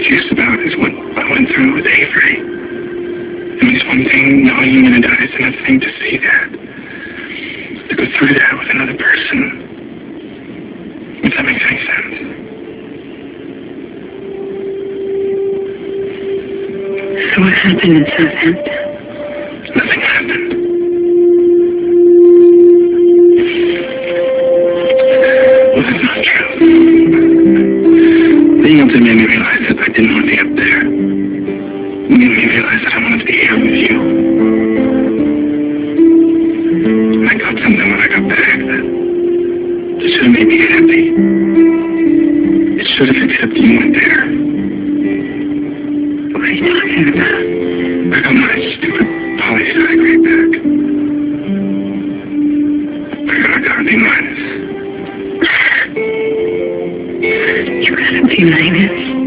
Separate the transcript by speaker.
Speaker 1: confused about is what I went through with Avery. I mean, it's one thing knowing you're going to die. It's another thing to see that. To go through that with another person. If that makes any sense.
Speaker 2: So what happened in Southampton?
Speaker 1: Nothing happened. Well, that's not true. Being up there made me realize that I didn't want to be up there. It made me realize that I wanted to be here with you. I got something when I got back that should have made me happy. It should have, except you weren't there.
Speaker 2: What are you talking about?
Speaker 1: I got my stupid polysaccharide back. I got a B minus.
Speaker 2: You got a B minus?